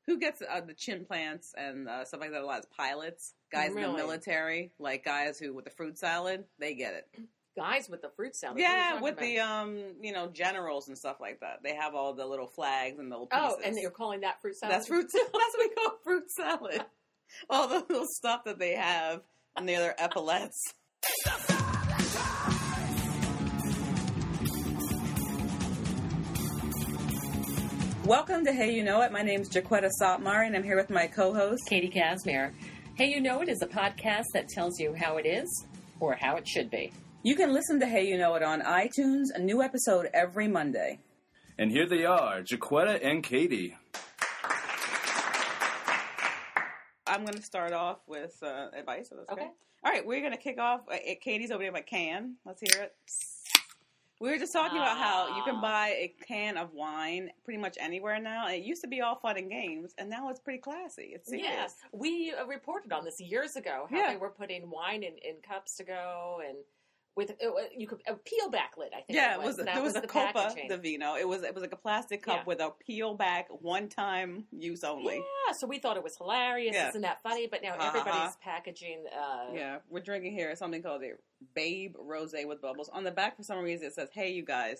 Who gets the chin plants and stuff like that? A lot of pilots, guys in the military, like guys who with the fruit salad, they get it. Guys with the fruit salad. Yeah, with the generals and stuff like that. They have all the little flags and the little pieces. Oh, and you're calling that fruit salad? That's fruit salad. That's what we call fruit salad. All the little stuff that they have near their epaulets. Welcome to Hey You Know It. My name's Jaquetta Sotmar, and I'm here with my co-host, Katie Casimir. Hey You Know It is a podcast that tells you how it is or how it should be. You can listen to Hey You Know It on iTunes, a new episode every Monday. And here they are, Jaquetta and Katie. I'm going to start off with advice. So that's okay. All right, we're going to kick off. Katie's opening up a can. Let's hear it. We were just talking about how you can buy a can of wine pretty much anywhere now. It used to be all fun and games, and now it's pretty classy. It's serious. Yes, we reported on this years ago, how they were putting wine in cups to go, and with you could a peel back lid. I think. Yeah, it was a Copa de Vino. It was like a plastic cup with a peel back, one time use only. Yeah, so we thought it was hilarious. Yeah. Isn't that funny? But now everybody's packaging. Yeah, we're drinking here something called the Babe Rosé with bubbles. On the back, for some reason, it says, "Hey, you guys."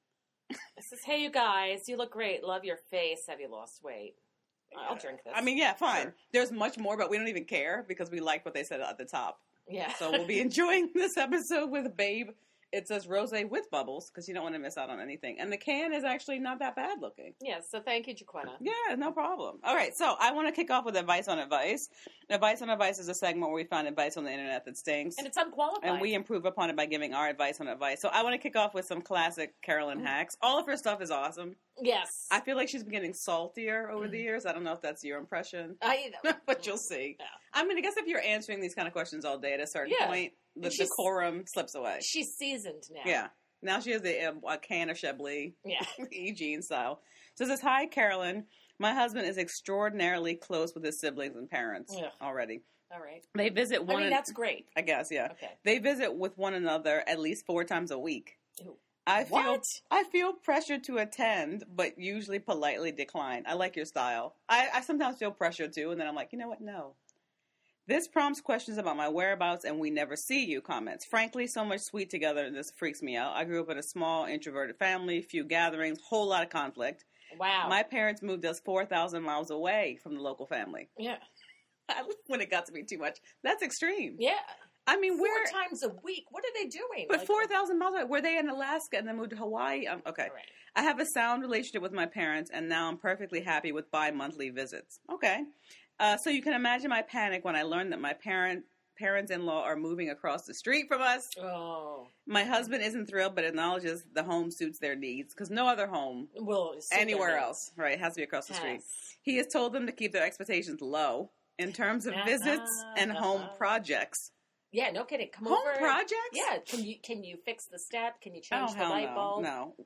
It says, "Hey, you guys, you look great. Love your face. Have you lost weight?" I'll drink this. I mean, yeah, fine. Sure. There's much more, but we don't even care because we like what they said at the top. Yeah. So we'll be enjoying this episode with Babe. It says rosé with bubbles because you don't want to miss out on anything. And the can is actually not that bad looking. Yeah, so thank you, Jaquetta. Yeah, no problem. All right, so I want to kick off with Advice on Advice. Advice on Advice is a segment where we find advice on the internet that stinks. And it's unqualified. And we improve upon it by giving our advice on advice. So I want to kick off with some classic Carolyn hacks. All of her stuff is awesome. Yes. I feel like she's been getting saltier over the years. I don't know if that's your impression. But you'll see. Yeah. I mean, I guess if you're answering these kind of questions all day at a certain point, the decorum slips away. She's seasoned now. Yeah. Now she has a can of Chablis. Yeah. E. style. So it says, "Hi, Carolyn. My husband is extraordinarily close with his siblings and parents already. All right. They visit one... that's great. I guess, yeah. Okay. They visit with one another at least 4 times a week. Ew. I feel pressure to attend, but usually politely decline. I like your style. I sometimes feel pressure too, and then I'm like, you know what? No. This prompts questions about my whereabouts and we never see you comments. Frankly, so much sweet together, this freaks me out. I grew up in a small, introverted family, few gatherings, whole lot of conflict. Wow. My parents moved us 4,000 miles away from the local family." Yeah. When it got to be too much. That's extreme. Yeah. I mean, 4 times a week. What are they doing? But 4,000 miles away. Were they in Alaska and then moved to Hawaii? Okay. Right. I have a sound relationship with my parents, and now I'm perfectly happy with bi-monthly visits. Okay. So you can imagine my panic when I learned that my parents-in-law are moving across the street from us. Oh. My husband isn't thrilled, but acknowledges the home suits their needs, because no other home anywhere else, right, has to be across the street. He has told them to keep their expectations low in terms of visits and home projects. Yeah, no kidding. Come home over. Projects? Yeah. Can you fix the step? Can you change the light bulb? No.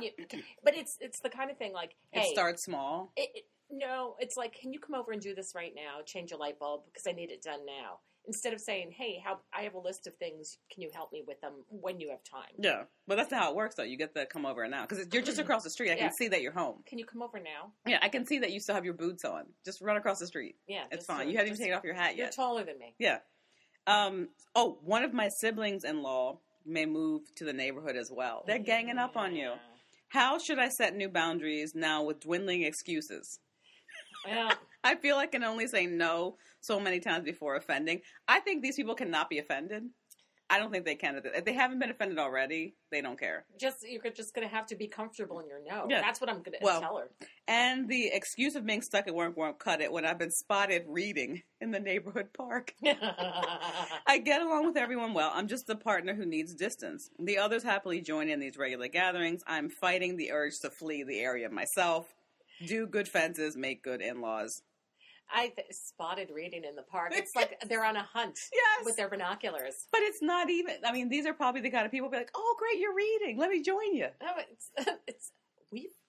But it's the kind of thing like, hey, it starts small. No, it's like, can you come over and do this right now? Change a light bulb because I need it done now. Instead of saying, hey, I have a list of things. Can you help me with them when you have time? Yeah, but that's not how it works, though. You get to come over now because you're just across the street. I can see that you're home. Can you come over now? Yeah, I can see that you still have your boots on. Just run across the street. Yeah, it's fine. You haven't even taken off your hat yet. You're taller than me. Yeah. One of my siblings-in-law may move to the neighborhood as well. They're ganging up on you. How should I set new boundaries now with dwindling excuses? Well, I feel I can only say no so many times before offending. I think these people cannot be offended. I don't think they can. If they haven't been offended already, they don't care. You're just going to have to be comfortable in your no. Yeah. That's what I'm going to tell her. And the excuse of being stuck at work won't cut it when I've been spotted reading in the neighborhood park. I get along with everyone well. I'm just the partner who needs distance. The others happily join in these regular gatherings. I'm fighting the urge to flee the area myself. Do good fences, make good in-laws. Spotted reading in the park. It's like they're on a hunt with their binoculars. But it's not even, I mean, these are probably the kind of people who be like, oh, great, you're reading. Let me join you. No,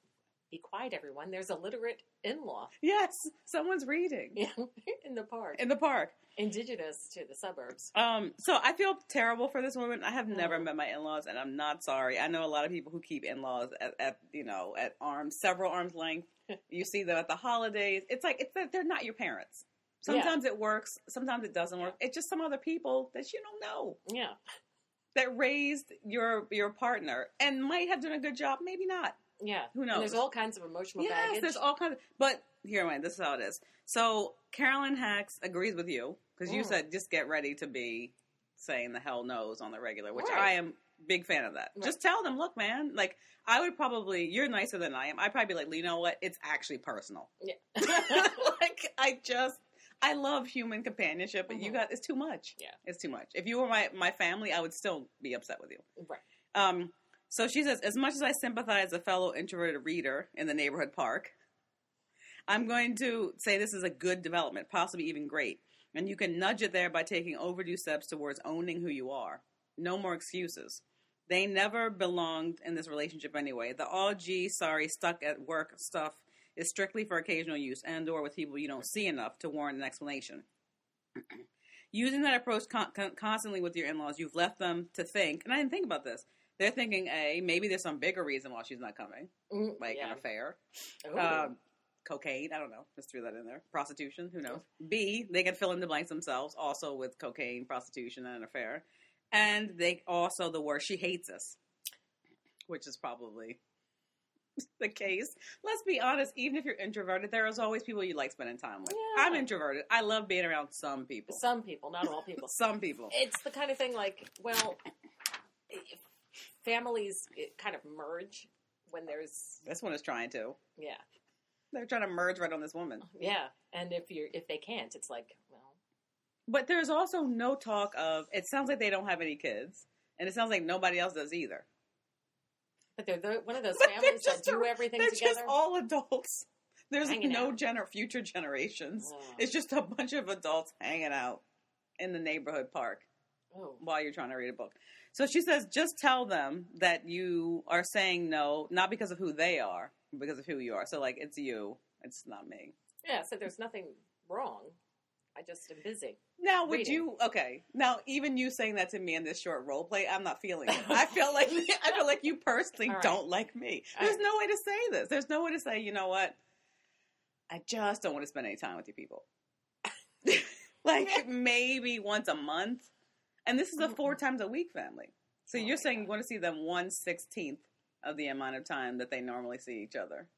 Be quiet, everyone. There's a literate in-law Yes, someone's reading in the park. in the park. Indigenous to the suburbs. So I feel terrible for this woman. I have never Mm. met my in-laws, and I'm not sorry. I know a lot of people who keep in-laws at several arms length. You see them at the holidays. It's like that they're not your parents. Sometimes it works, sometimes it doesn't work. It's just some other people that you don't know Yeah. that raised your partner and might have done a good job, maybe not. Yeah. Who knows? And there's all kinds of emotional Yes, baggage. there's all kinds of. But here, wait, this is how it is. So Carolyn Hacks agrees with you because you said just get ready to be saying the hell no's on the regular, which Right. I am big fan of that. Right. Just tell them, look, man, like I would probably. You're nicer than I am. I'd probably be like, you know what? It's actually personal. Yeah. Like I love human companionship, but you got it's too much. Yeah. It's too much. If you were my family, I would still be upset with you. Right. So she says, as much as I sympathize as a fellow introverted reader in the neighborhood park, I'm going to say this is a good development, possibly even great. And you can nudge it there by taking overdue steps towards owning who you are. No more excuses. They never belonged in this relationship anyway. The all gee, sorry, stuck at work stuff is strictly for occasional use and or with people you don't see enough to warrant an explanation. Using that approach constantly with your in-laws, you've left them to think, and I didn't think about this, they're thinking, A, maybe there's some bigger reason why she's not coming, like an affair, cocaine, I don't know, just threw that in there, prostitution, who knows. B, they can fill in the blanks themselves, also with cocaine, prostitution, and an affair. And they also, the worst, she hates us, which is probably the case. Let's be honest, even if you're introverted, there is always people you like spending time with. Yeah. I'm introverted. I love being around some people. Some people, not all people. Some people. It's the kind of thing like, well, families kind of merge when there's This one is trying to. yeah. They're trying to merge right on this woman. Yeah. And if they can't, it's like, well, But there's also no talk of, it sounds like they don't have any kids. And it sounds like nobody else does either. but they're one of those But families they're that do everything They're together. just all adults. There's Hanging no out. future generations. Oh. It's just a bunch of adults hanging out in the neighborhood park Oh. while you're trying to read a book. So she says, just tell them that you are saying no, not because of who they are, but because of who you are. So, like, it's you. It's not me. Yeah, so there's nothing wrong. I just am busy. Now, would Reading. you? Okay. Now, even you saying that to me in this short role play, I'm not feeling it. I feel like you personally All right. don't like me. All There's right. no way to say this. There's no way to say, you know what? I just don't want to spend any time with you people. Like maybe once a month, and this is a 4 times a week family. So Oh you're my saying God. you want to see them 1/16 of the amount of time that they normally see each other.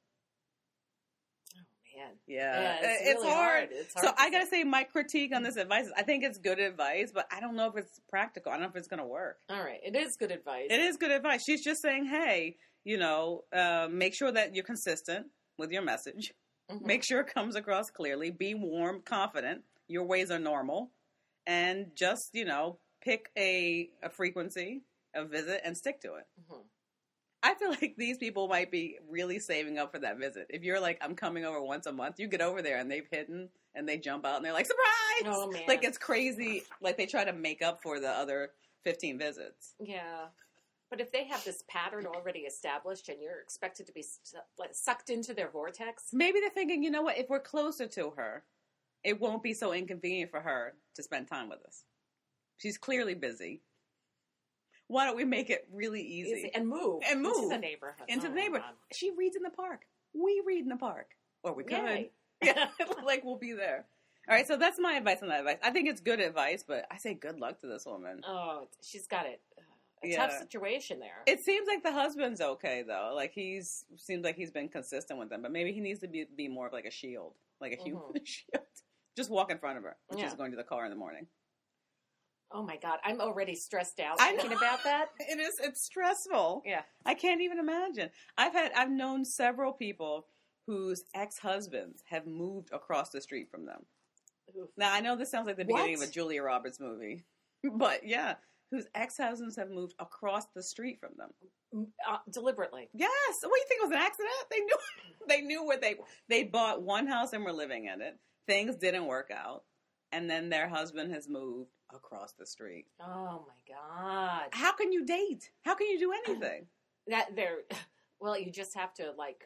Oh man. Yeah, it's it's really hard. It's So hard to I gotta say. say, my critique on this advice is I think it's good advice, but I don't know if it's practical. I don't know if it's going to work. All right, it is good advice. It is good advice. She's just saying, hey, make sure that you're consistent with your message. Mhm. Make sure it comes across clearly. Be warm, confident. Your ways are normal. And just, pick a frequency, a visit, and stick to it. Mhm. I feel like these people might be really saving up for that visit. If you're like, I'm coming over once a month, you get over there and they've hidden and they jump out and they're like, surprise! Oh, man. Like, it's crazy. Like, they try to make up for the other 15 visits. Yeah. But if they have this pattern already established and you're expected to be sucked into their vortex, Maybe they're thinking, you know what, if we're closer to her, it won't be so inconvenient for her to spend time with us. She's clearly busy. Why don't we make it really easy? and move into the neighborhood. Into Oh, the neighborhood. God. She reads in the park. We read in the park. Or we could. Yay. Yeah, like we'll be there. All right, so that's my advice on that advice. I think it's good advice, but I say good luck to this woman. Oh, she's got it. A Yeah. tough situation there. It seems like the husband's okay though. Like seems like he's been consistent with them, but maybe he needs to be more of like a shield, like a human shield. Just walk in front of her when she's going to the car in the morning. Oh my God, I'm already stressed out I thinking know. about that. It's stressful. Yeah. I can't even imagine. I've known several people whose ex-husbands have moved across the street from them. Oof. Now, I know this sounds like the beginning What? of a Julia Roberts movie, but yeah, whose ex-husbands have moved across the street from them. Deliberately. Yes. What do you think, it was an accident? They knew where they bought one house and were living in it. Things didn't work out, and then their husband has moved across the street. Oh my God. How can you date? How can you do anything? Well, you just have to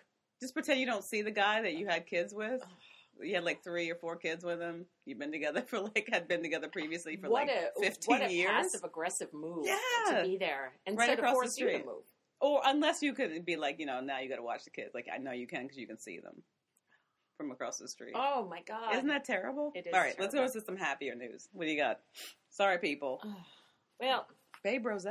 Just pretend you don't see the guy that you had kids with. You had like 3 or 4 kids with him. You've been together had been together previously for 15 years. What a passive-aggressive move Yeah. to be there. And Right so to across the force you to street. move. Or unless you could be like, now you got to watch the kids. Like, I know you can because you can see them from across the street. Oh, my God. Isn't that terrible? It is All right, let's go terrible. to some happier news. What do you got? Sorry, people. Well, Babe Rose.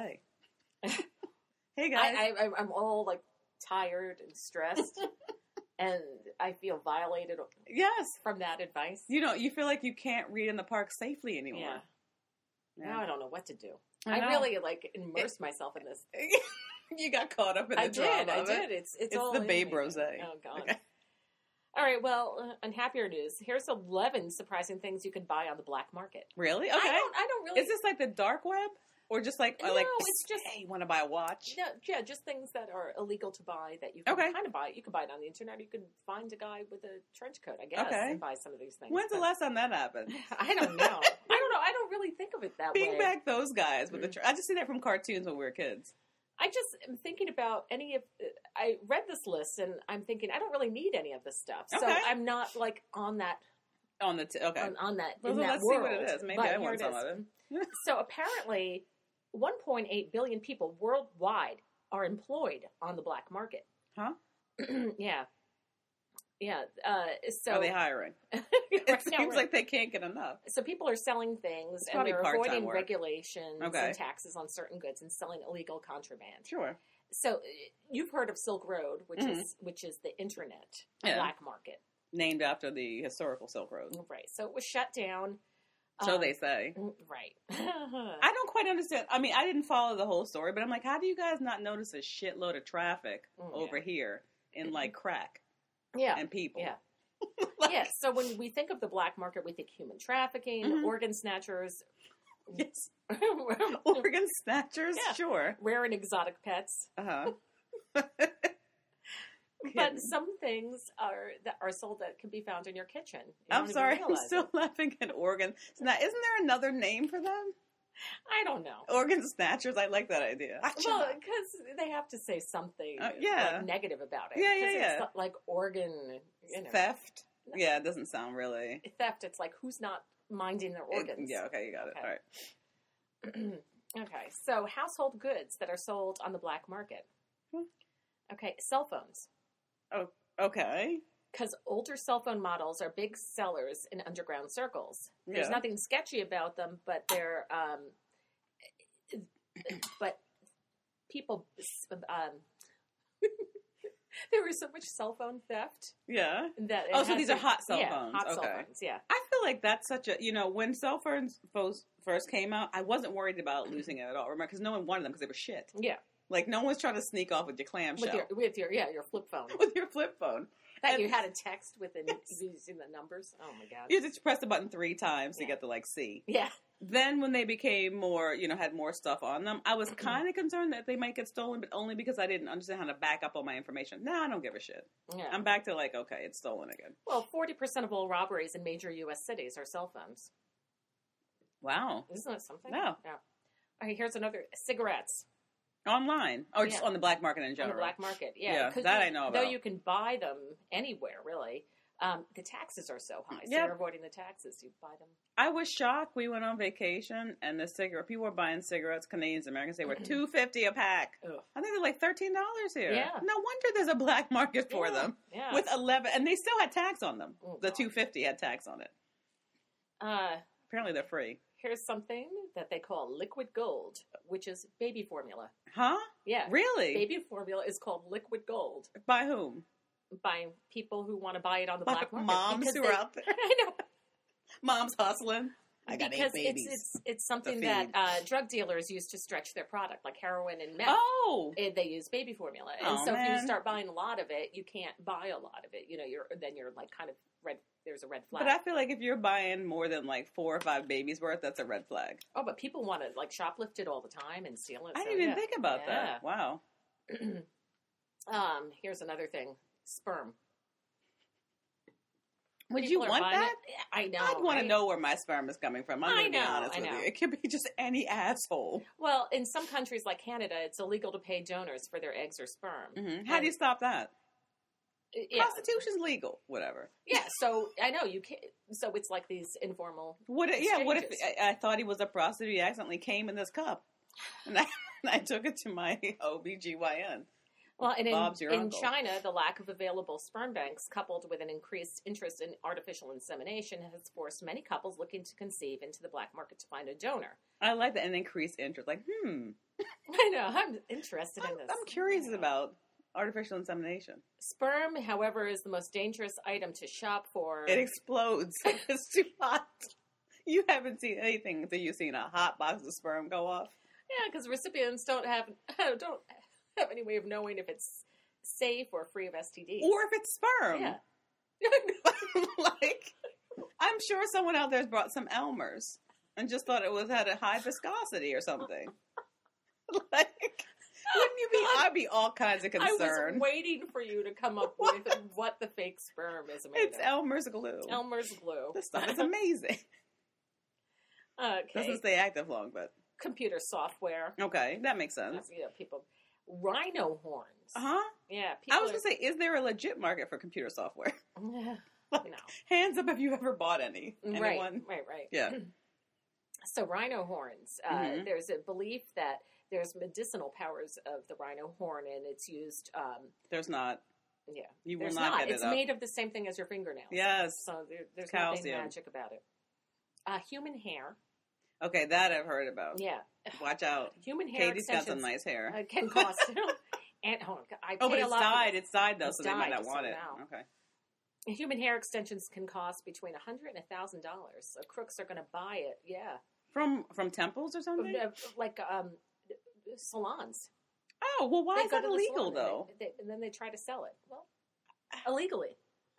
Hey, guys. I'm all, like, tired and stressed. And I feel violated Yes. from that advice. You feel like you can't read in the park safely anymore. Yeah. Now I don't know what to do. I know. I really, like, immersed myself in this. You got caught up in the drama of it. It's all the in Babe me. Rose. Oh, God. Okay. All right, well, on happier news, here's 11 surprising things you can buy on the black market. Really? Okay. I don't really... Is this like the dark web? Or just like, No, like, it's just... hey, want to buy a watch? No, yeah, just things that are illegal to buy that you can Okay. kind of buy. You can buy it on the internet. You can find a guy with a trench coat, I guess, Okay. and buy some of these things. When's the But last time that happened? I don't know. I don't really think of it that Bring way. back those guys with the. I just see that from cartoons when we were kids. I just am thinking about any of... I read this list, and I'm thinking, I don't really need any of this stuff. So Okay. I'm not, like, on that... On the okay. On that, Well, in that let's world. see what it is. Maybe But I here want it some is. of it. So apparently, 1.8 billion people worldwide are employed on the black market. Huh? Yeah. Yeah. So Are they hiring? Right It now, seems right. like they can't get enough. So people are selling things, and probably they're part-time avoiding work. regulations Okay. and taxes on certain goods and selling illegal contraband. Sure. So you've heard of Silk Road, which Mhm. is the internet Yeah. black market, Named after the historical Silk Road. right? So it was shut down. So they say. Right. I don't quite understand. I mean, I didn't follow the whole story, but I'm like, how do you guys not notice a shitload of traffic over here in like crack Yeah. and people? Yeah. Like- Yeah, so when we think of the black market, we think human trafficking, Mhm. organ snatchers, Yes. Organ snatchers? Yeah. Sure. rare and exotic pets. Uh-huh. But some things that are sold that can be found in your kitchen. You I'm don't even sorry, I'm realize still it. laughing at organ. Now, isn't there another name for them? I don't know. Organ snatchers. I like that idea. Well, because they have to say something yeah. like, negative about it. Yeah, yeah, 'Cause yeah. It's not like organ Theft. Yeah, it doesn't sound really. theft. It's like who's not minding their organs. Yeah, okay, you got it. Okay. All right. Okay, so household goods that are sold on the black market. Hmm. Okay, cell phones. Okay. Because older cell phone models are big sellers in underground circles. There's Yeah. nothing sketchy about them, but they're, but people, there was so much cell phone theft Yeah. that. Oh, so these are hot cell yeah, phones. hot Okay. cell phones. Yeah. I feel like that's such a, when cell phones first came out, I wasn't worried about losing it at all. Remember, because no one wanted them because they were shit. Yeah. Like, no one's trying to sneak off with your clamshell. With your your flip phone. With your flip phone. That And- you had a text with the Yes. using the numbers. Oh my god. You just press the button 3 times to Yeah. get to, like, C. Yeah. Then when they became more, had more stuff on them, I was kind of concerned that they might get stolen, but only because I didn't understand how to back up all my information. Now I don't give a shit. Yeah. I'm back to like, okay, it's stolen again. Well, 40% of all robberies in major U.S. cities are cell phones. Wow. Isn't that something? No. Yeah. All right, here's another. Cigarettes Online. Or just Yeah. on the black market in on general. the black market. Yeah. Yeah, 'cause that I know Though about. you can buy them anywhere, really, the taxes are so high. So Yep. you're avoiding the taxes. You buy them. I was shocked. We went on vacation and people were buying cigarettes, Canadians, Americans, they were $2.50 a pack. Ugh. I think they're like $13 here. Yeah. No wonder there's a black market for Yeah, them. Yeah. With 11, and they still had tax on them. Oh, The God. $2.50 had tax on it. Apparently they're free. Here's something that they call liquid gold, which is baby formula. Huh? Yeah. Really? Baby formula is called liquid gold By whom? by people who want to buy it on the By black market. moms because who they- are out there. I know. Mom's hustling. I got 8 Because babies. it's something to that feed. drug dealers use to stretch their product, like heroin and meth. Oh! They use baby formula, and Oh, so if man. you start buying a lot of it, you can't buy a lot of it. You're like kind of red. There's a red flag. But I feel like if you're buying more than like 4 or 5 babies worth, that's a red flag. but people want to like shoplift it all the time and steal it. I so, didn't even yeah. think about Yeah. that. Wow. Here's another thing: sperm. Would People you are want buying that? it. Yeah, I know. I'd want right? to know where my sperm is coming from. I'm I going to be know, honest I with know. you. It could be just any asshole. Well, in some countries like Canada, it's illegal to pay donors for their eggs or sperm. Mm-hmm. How do you stop that? Yeah. Prostitution's legal, whatever. Yeah, so I know you can't. So it's like these informal. What if exchanges. I thought he was a prostitute? He accidentally came in this cup, and I took it to my OBGYN. Well, and Bob's your in uncle. China, the lack of available sperm banks, coupled with an increased interest in artificial insemination, has forced many couples looking to conceive into the black market to find a donor. I like that, an increased interest. Like, I know. I'm interested in this. I'm curious Yeah. about artificial insemination. Sperm, however, is the most dangerous item to shop for. It explodes. It's too hot. You haven't seen anything until you've seen a hot box of sperm go off. Yeah, because recipients don't have any way of knowing if it's safe or free of STDs. Or if it's sperm. Yeah. Like, I'm sure someone out there's brought some Elmer's and just thought it had a high viscosity or something. Like, wouldn't you be? I'd be all kinds of I concerned. was waiting for you to come up with what the fake sperm is made It's of. Elmer's glue. Elmer's glue. This stuff is amazing. Okay. Doesn't stay active long, but Computer software. okay, that makes sense. You know, people. Rhino horns. Huh? Yeah. People I was gonna say, is there a legit market for computer software? No. Hands up if you've ever bought any. Anyone? Right. Yeah. So rhino horns. Mhm. There's a belief that there's medicinal powers of the rhino horn, and it's used. There's not. Yeah. You will There's not get it It's up. made of the same thing as your fingernails. Yes. So there's Calcium. nothing magic about it. Human hair. Okay, that I've heard about. Yeah. Watch out. Human hair Katie's got extensions some nice hair. can cost. And I pay Oh, but a it's lot. dyed. It's dyed though, It's so they might dyed, not so want it. now. Okay. Human hair extensions can cost between $100 and $1,000. So crooks are going to buy it. Yeah. From temples or something? Like salons. Oh, well, why They is go that to the illegal salon though? and then they try to sell it. Well, illegally.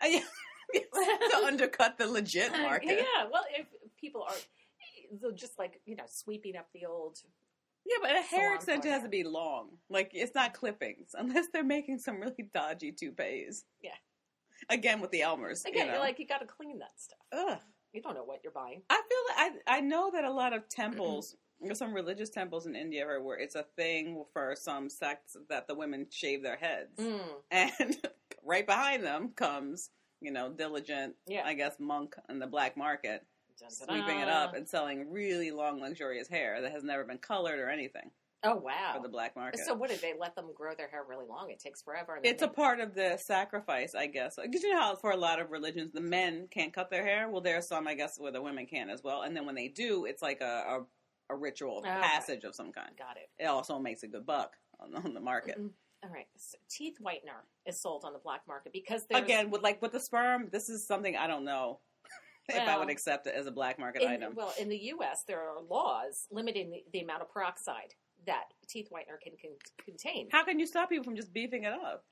To undercut the legit market. Yeah. Well, if people are they're just like sweeping up the old. Yeah, but a hair Salon extension for has hair. to be long. Like, it's not clippings, unless they're making some really dodgy toupees. Yeah. Again, with the Elmers. Again, you know. you got to clean that stuff. Ugh. You don't know what you're buying. I feel like I know that a lot of temples, there's some religious temples in India where it's a thing for some sects that the women shave their heads. And right behind them comes, diligent, Yeah. I guess, monk in the black market, sweeping it up and selling really long, luxurious hair that has never been colored or anything Oh wow! for the black market. So what did they let them grow their hair really long? It takes forever. And then It's a part of the sacrifice, I guess. Because you know how for a lot of religions, the men can't cut their hair? Well, there are some, I guess, where the women can as well. And then when they do, it's like a ritual Okay. passage of some kind. Got it. It also makes a good buck on the market. All right. So teeth whitener is sold on the black market because there's Again, with the sperm, this is something I don't know if I would Well, accept it as a black market item. Well, in the U.S., there are laws limiting the amount of peroxide that teeth whitener can contain. How can you stop people from just beefing it up?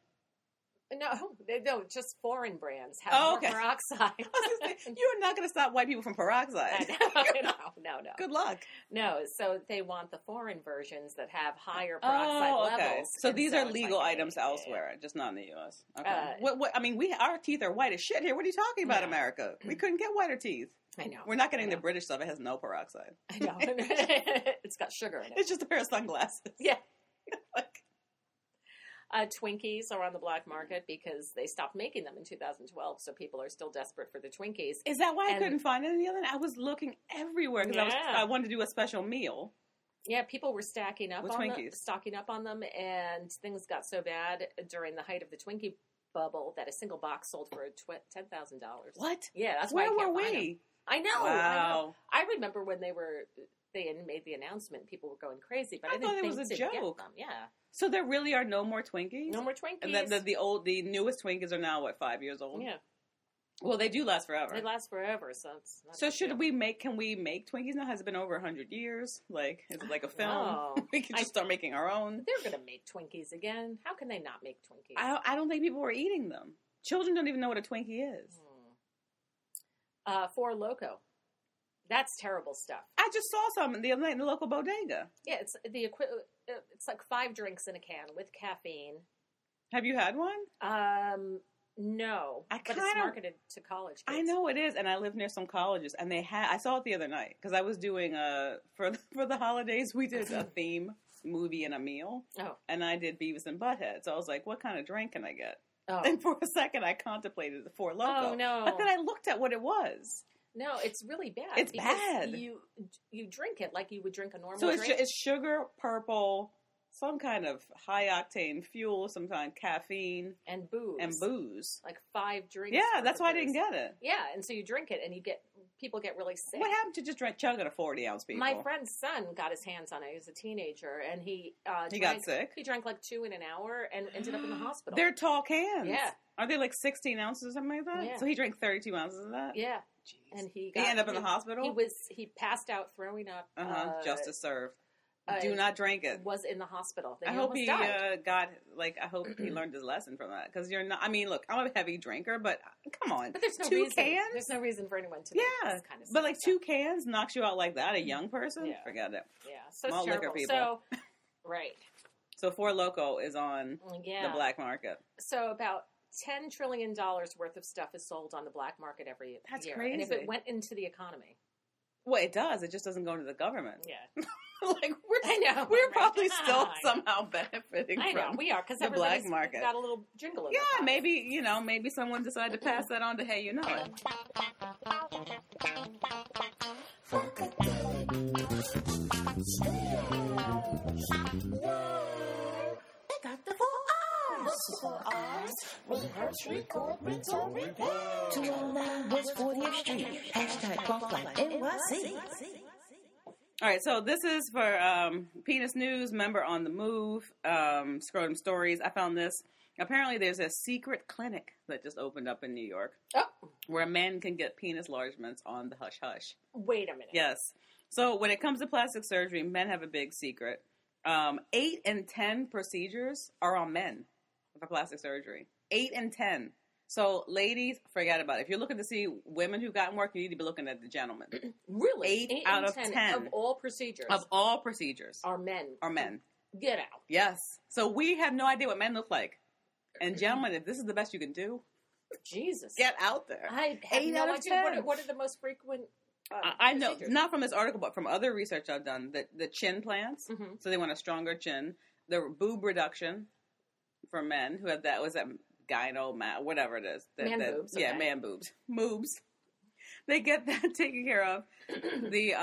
No, just foreign brands have Oh, more okay. peroxide. I was gonna say, you're not going to stop white people from peroxide. No. Good luck. No, so they want the foreign versions that have higher peroxide levels. So and these so are it's legal like, items yeah. elsewhere, just not in the U.S. Okay. Uh, What? I mean, our teeth are white as shit here. What are you talking about, Yeah. America? We couldn't get whiter teeth. I know. We're not getting I the know. British stuff. It has no peroxide. I know. It's got sugar in it. It's just a pair of sunglasses. Yeah. Like, Twinkies are on the black market because they stopped making them in 2012, so people are still desperate for the Twinkies. is that why I And- couldn't find any other? I was looking everywhere because Yeah. I wanted to do a special meal. Yeah, people were stocking up With on them, and things got so bad during the height of the Twinkie bubble that a single box sold for $10,000. What? Yeah, that's Where why I were can't find them. we? I know. Wow. I remember when they made the announcement, people were going crazy, but I, I didn't thought it think was a to get joke. them. Yeah, So there really are no more Twinkies? no more Twinkies. And the newest Twinkies are now, 5 years old? Yeah, Well, they do last forever. they last forever, so it's not So a big deal. can we make Twinkies now? Has it been over 100 years? Like, is it like a film? No. We can just start making our own. They're going to make Twinkies again. How can they not make Twinkies? I don't think people were eating them. Children don't even know what a Twinkie is. Four Loko. That's terrible stuff. I just saw some the other night in the local bodega. Yeah, it's it's like 5 drinks in a can with caffeine. Have you had one? No, I but it's kinda- marketed to college kids. I know it is, and I live near some colleges, and they had. I saw it the other night because I was doing for the holidays. We did a theme movie and a meal, Oh, and I did Beavis and Butthead. So I was like, what kind of drink can I get? Oh. And for a second, I contemplated the Four Loko. Oh, no. But then I looked at what it was. No, it's really bad. It's because bad. You drink it like you would drink a normal So it's, drink. it's sugar, purple, some kind of high-octane fuel, some kind of caffeine. And booze. Like 5 drinks. Yeah, worth that's of why I booze. didn't get it. Yeah, and so you drink it and people get really sick. What happened to just chugging a 40-ounce, people? My friend's son got his hands on it. He was a teenager, and he got sick? He drank like 2 in an hour and ended up in the hospital. They're tall cans. Yeah. Are they like 16 ounces or something like that? Yeah. So he drank 32 ounces of that? Yeah. Jeez. And he ended up in the hospital? He passed out throwing up. Justice served. Do not drink it. Was in the hospital. I hope he I hope he learned his lesson from that. Because you're not, I mean, look, I'm a heavy drinker, but come on. But there's no 2 reason. cans? There's no reason for anyone to do this kind of stuff. But like 2 cans knocks you out like that, a young person? Yeah. Forget it. Yeah, so Malt it's liquor terrible. people. So, right. So Four Loko is on the black market. So about $10 trillion worth of stuff is sold on the black market every year. That's And if crazy. it went into the economy. Well, it does. It just doesn't go to the government. Yeah. Like I know. we're right? probably still I know. somehow benefiting I know, from we are, because the black everybody's market. got a little jingle in Yeah, their pocket. maybe someone decided to pass that on to Hey You Know It. Got the 4 R's. 4 R's. Rehearse, record, rinse, or repeat. 209 West 40th Street. Hashtag Crosslight NYC. All right, so this is for Penis News, member on the move, Scrotum Stories. I found this. Apparently, there's a secret clinic that just opened up in New York Oh, where men can get penis enlargements on the hush-hush. wait a minute. Yes. So when it comes to plastic surgery, men have a big secret. 8 in 10 procedures are on men for plastic surgery. 8 in 10. So, ladies, forget about it. If you're looking to see women who gotten work, you need to be looking at the gentlemen. Really? 8 out of 10 of all procedures of all procedures are men. are men. Get out. Yes. So we have no idea what men look like. And gentlemen, if this is the best you can do, Jesus. get out there. I have 8 no out of idea. 10. What are the most frequent I know, procedures? not from this article, but from other research I've done, the chin plants. Mhm. So they want a stronger chin. The boob reduction for men who have that, was that gyno, whatever it is. Man boobs, Yeah, okay. man boobs. Moobs. They get that taken care of. The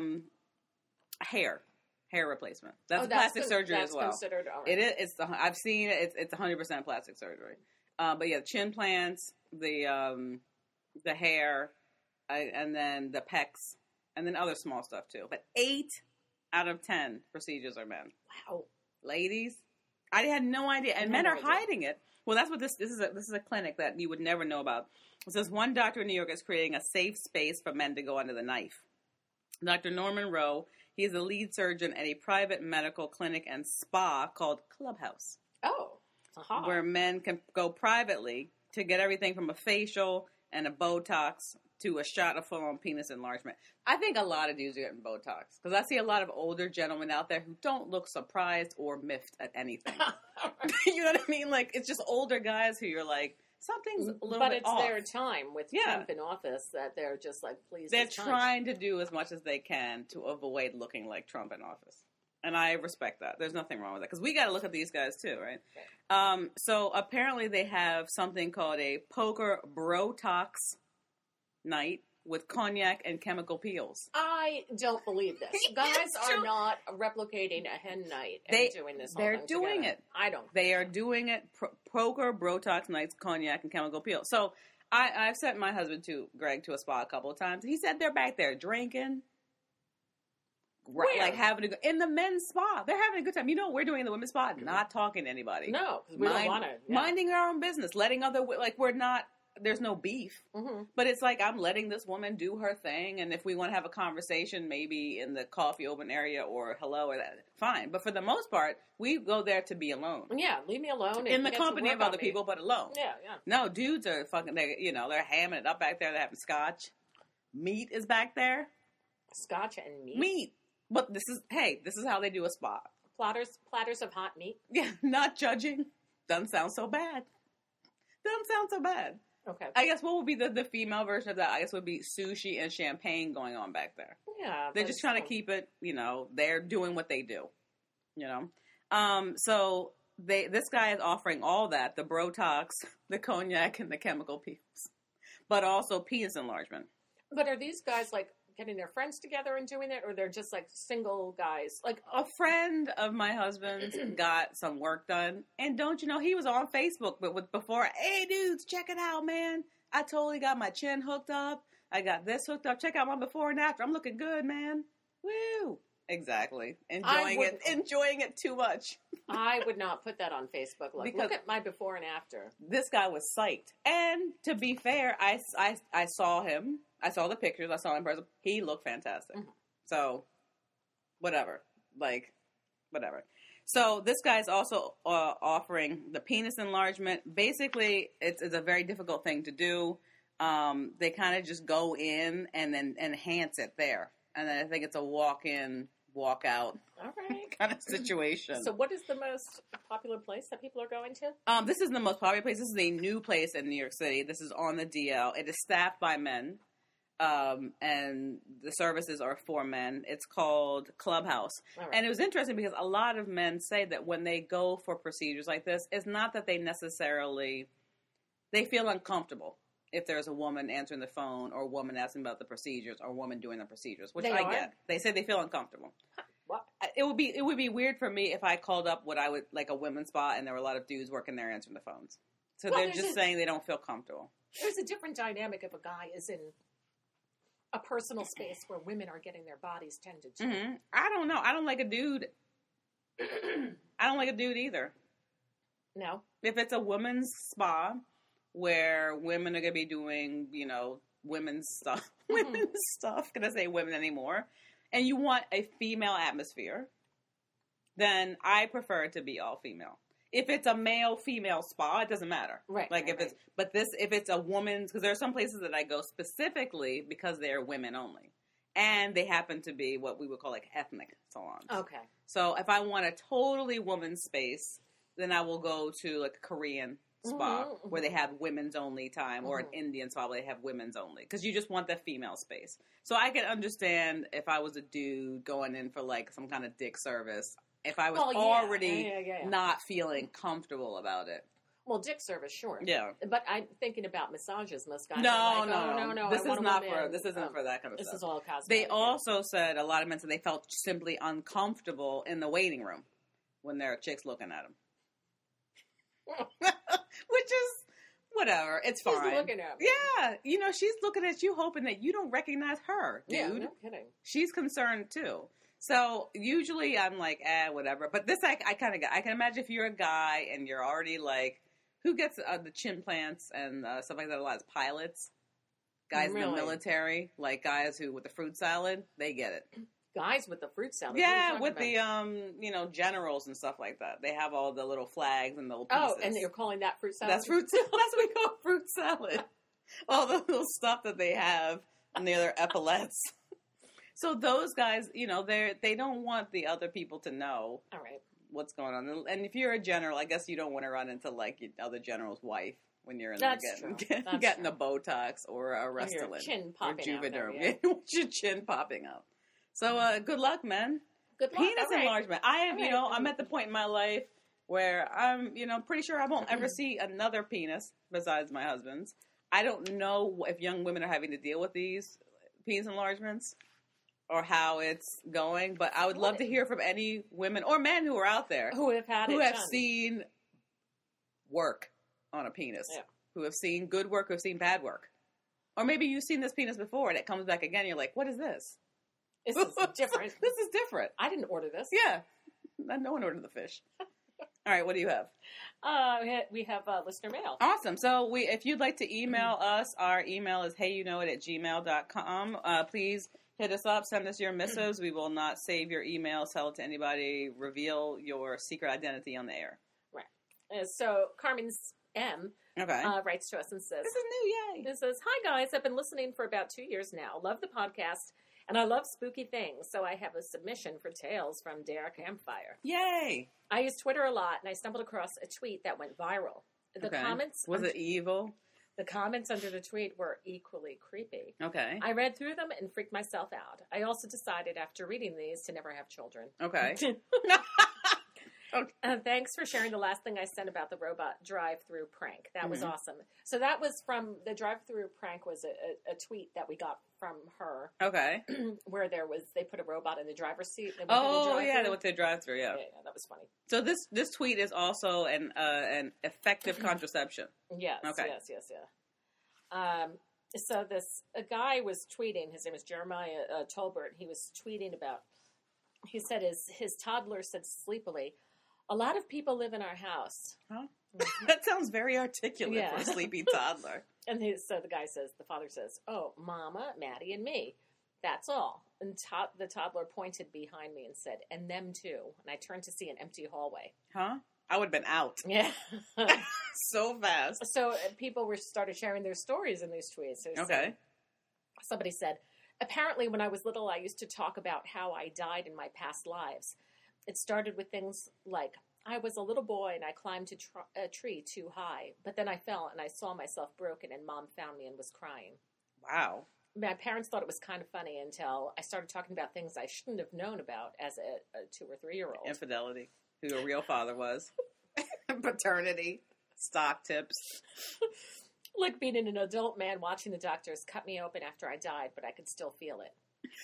hair replacement. That's plastic surgery that's as well. Considered, all right. It is. I've seen it. It's 100% plastic surgery. But yeah, chin plants, the hair, and then the pecs, and then other small stuff too. But 8 out of 10 procedures are men. Wow. Ladies, I had no idea, and I men had are no idea. hiding it. Well, that's what this is. This is a clinic that you would never know about. It says one doctor in New York is creating a safe space for men to go under the knife. Dr. Norman Rowe, he is the lead surgeon at a private medical clinic and spa called Clubhouse, Oh. Aha. where men can go privately to get everything from a facial and a Botox to a shot of full-on penis enlargement. I think a lot of dudes are getting Botox because I see a lot of older gentlemen out there who don't look surprised or miffed at anything. You know what I mean? Like, it's just older guys who you're like, something's a little but bit it's off. their time with Yeah. Trump in office that they're just like, please. They're it's time. trying to do as much as they can to avoid looking like Trump in office. And I respect that. There's nothing wrong with that. Because we got to look at these guys too, right? So apparently they have something called a poker brotox night with cognac and chemical peels. I don't believe this. Guys It's are true. not replicating a hen night and They- doing this. they're all doing together. it. I don't. They are doing it. Poker, Brotox nights, cognac, and chemical peel. So I've sent my husband Greg to a spa a couple of times. He said they're back there drinking, Where? like having in the men's spa. They're having a good time. You know what we're doing in the women's spa? Not talking to anybody. No, because we don't want to. Minding our own business, letting we're not. There's no beef, Mm-hmm. but it's like I'm letting this woman do her thing, and if we want to have a conversation, maybe in the coffee open area or hello or that, fine. But for the most part, we go there to be alone. Yeah, leave me alone. In and the get to company work of on other me. people, but alone. Yeah, yeah. No, dudes are fucking. They're hamming it up back there. They're having scotch. Meat is back there. Scotch and meat. Meat. But this is how they do a spa. Platters of hot meat. Yeah, not judging. Doesn't sound so bad. Okay. I guess what would be the female version of that? I guess would be sushi and champagne going on back there. Yeah. They're but just trying to still. keep it. They're doing what they do. So this guy is offering all that, the Botox, the cognac, and the chemical peels, but also penis enlargement. But are these guys like getting their friends together and doing it, or they're just like single guys? Like A friend of my husband's got some work done, and don't you know, he was on Facebook, but before, hey dudes, check it out, man. I totally got my chin hooked up. I got this hooked up. Check out my before and after. I'm looking good, man. Woo! Exactly. Enjoying it too much. I would not put that on Facebook. Like, Because- look at my before and after. This guy was psyched. And to be fair, I saw him. I saw the pictures. I saw him in person. He looked fantastic. Mhm. So, whatever. Whatever. So, this guy's also offering the penis enlargement. Basically, it's a very difficult thing to do. They kind of just go in and then enhance it there. And then I think it's a walk-in, walk-out All right. kind of situation. So what is the most popular place that people are going to? This is the most popular place. This is a new place in New York City. This is on the DL. It is staffed by men, and the services are for men. It's called Clubhouse. All right. And it was interesting because a lot of men say that when they go for procedures like this, it's not that they necessarily, they feel uncomfortable if there's a woman answering the phone or a woman asking about the procedures or a woman doing the procedures, which They I are? get. They say they feel uncomfortable. What? It would be weird for me if I called up what I would like a women's spa and there were a lot of dudes working there answering the phones. So Well, they're there's just a- saying they don't feel comfortable. There's a different dynamic if a guy is in a personal space where women are getting their bodies tended to. Hmm I don't know. I don't like a dude. I don't like a dude either. No? If it's a women's spa where women are going to be doing, women's stuff, women's stuff, can I say women anymore? And you want a female atmosphere, then I prefer it to be all female. If it's a male-female spa, it doesn't matter. Right. Like right, if it's a woman's, because there are some places that I go specifically because they're women only. And they happen to be what we would call like ethnic salons. right. Okay. So if I want a totally woman's space, then I will go to like a Korean spa Mhm, where they have women's only time, or an Mhm. Indian spa where they have women's only, because you just want the female space. So I can understand if I was a dude going in for like some kind of dick service, if I was Oh, yeah. already Yeah. not feeling comfortable about it. Well, dick service, sure. Yeah. But I'm thinking about massages. Most guys No, are like, no. I This is want a not woman. for. This isn't for that kind of This stuff. is all cosmetic. They also said, a lot of men said they felt simply uncomfortable in the waiting room when there are chicks looking at them. Which is, whatever, it's She's fine. looking at me. Yeah, she's looking at you hoping that you don't recognize her, dude. Yeah, no kidding. She's concerned too. So usually I'm like, whatever. But this, I kind of I can imagine if you're a guy and you're already like, who gets the chin plants and stuff like that a lot? Is pilots, guys in Really? the military, like guys who with the fruit salad, they get it. Guys with the fruit salad. What are you Yeah, talking with about? the generals and stuff like that. They have all the little flags and the little Oh, pieces. and you're calling that fruit salad? That's fruit salad. That's what we call fruit salad. All the little stuff that they have near their epaulets. So those guys, they don't want the other people to know All right. what's going on. And if you're a general, I guess you don't want to run into like your other general's wife when you're in there That's true. getting That's a Botox or a Or your Restylane chin or popping out there, Juvederm. yeah. With your chin popping out. So good luck, man. Good luck. Penis All right. enlargement. I am, All right. I'm at the point in my life where I'm, pretty sure I won't ever see another penis besides my husband's. I don't know if young women are having to deal with these penis enlargements or how it's going, but I would love to hear from any women or men who are out there Who have had who it have done. seen work on a penis, Yeah. who have seen good work, who have seen bad work. Or maybe you've seen this penis before and it comes back again. You're like, what is this? This is different. This is different. I didn't order this. Yeah. No one ordered the fish. All right, what do you have? We have listener mail. Awesome. So if you'd like to email us, our email is heyyouknowit@gmail.com. Please hit us up. Send us your missives. We will not save your email, sell it to anybody, reveal your secret identity on the air. So Carmen M. Okay. Writes to us and says, This is new, yay. It says, "Hi guys, I've been listening for about 2 years now. Love the podcast, and I love spooky things. So I have a submission for Tales from Dare Campfire. Yay. I use Twitter a lot, and I stumbled across a tweet that went viral. The Okay. comments Was it evil? The comments under the tweet were equally creepy. Okay. I read through them and freaked myself out. I also decided after reading these to never have children. Okay. Thanks for sharing the last thing I sent about the robot drive-through prank. That was Mhm. awesome. So that was from the drive-through prank was a tweet that we got from her Okay. where they put a robot in the driver's seat. They went through the Oh, yeah, drive-thru. they went to the drive-thru, yeah. Yeah, that was funny. So this tweet is also an effective contraception. Yes, Okay. yes. So a guy was tweeting. His name is Jeremiah Tolbert. He was tweeting about. He said his toddler said sleepily, "A lot of people live in our house." Huh? That sounds very articulate Yeah. for a sleepy toddler. And so the father says, "Oh, Mama, Maddie, and me. That's all." And the toddler pointed behind me and said, "And them too." And I turned to see an empty hallway. Huh? I would have been out Yeah. so fast. So people started sharing their stories in these tweets. So Okay. somebody said, "Apparently when I was little, I used to talk about how I died in my past lives. It started with things like, I was a little boy and I climbed a tree too high, but then I fell and I saw myself broken and Mom found me and was crying. Wow. My parents thought it was kind of funny until I started talking about things I shouldn't have known about as a 2 or 3 year old. Infidelity. Who a real father was. Paternity. Stock tips. Like being an adult man watching the doctors cut me open after I died, but I could still feel it."